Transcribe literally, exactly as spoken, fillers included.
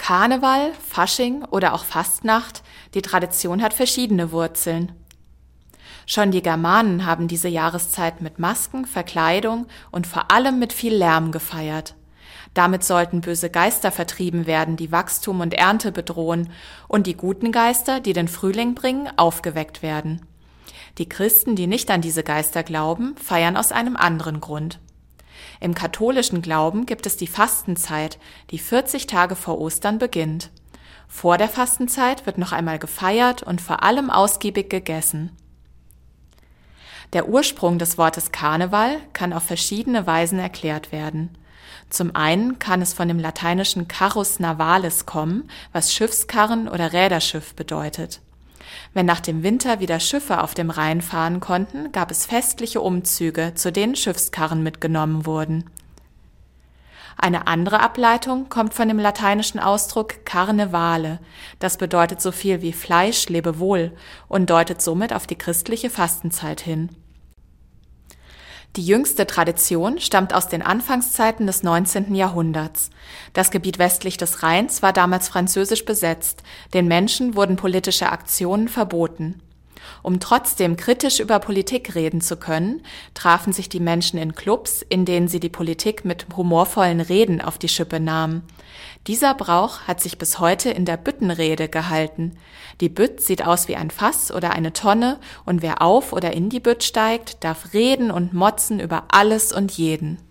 Karneval, Fasching oder auch Fastnacht, die Tradition hat verschiedene Wurzeln. Schon die Germanen haben diese Jahreszeit mit Masken, Verkleidung und vor allem mit viel Lärm gefeiert. Damit sollten böse Geister vertrieben werden, die Wachstum und Ernte bedrohen, und die guten Geister, die den Frühling bringen, aufgeweckt werden. Die Christen, die nicht an diese Geister glauben, feiern aus einem anderen Grund. Im katholischen Glauben gibt es die Fastenzeit, die vierzig Tage vor Ostern beginnt. Vor der Fastenzeit wird noch einmal gefeiert und vor allem ausgiebig gegessen. Der Ursprung des Wortes Karneval kann auf verschiedene Weisen erklärt werden. Zum einen kann es von dem lateinischen carrus navalis kommen, was Schiffskarren oder Räderschiff bedeutet. Wenn nach dem Winter wieder Schiffe auf dem Rhein fahren konnten, gab es festliche Umzüge, zu denen Schiffskarren mitgenommen wurden. Eine andere Ableitung kommt von dem lateinischen Ausdruck carne vale, das bedeutet so viel wie Fleisch, lebe wohl und deutet somit auf die christliche Fastenzeit hin. Die jüngste Tradition stammt aus den Anfangszeiten des neunzehnten Jahrhunderts. Das Gebiet westlich des Rheins war damals französisch besetzt, den Menschen wurden politische Aktionen verboten. Um trotzdem kritisch über Politik reden zu können, trafen sich die Menschen in Clubs, in denen sie die Politik mit humorvollen Reden auf die Schippe nahmen. Dieser Brauch hat sich bis heute in der Büttenrede gehalten. Die Bütt sieht aus wie ein Fass oder eine Tonne und wer auf oder in die Bütt steigt, darf reden und motzen über alles und jeden.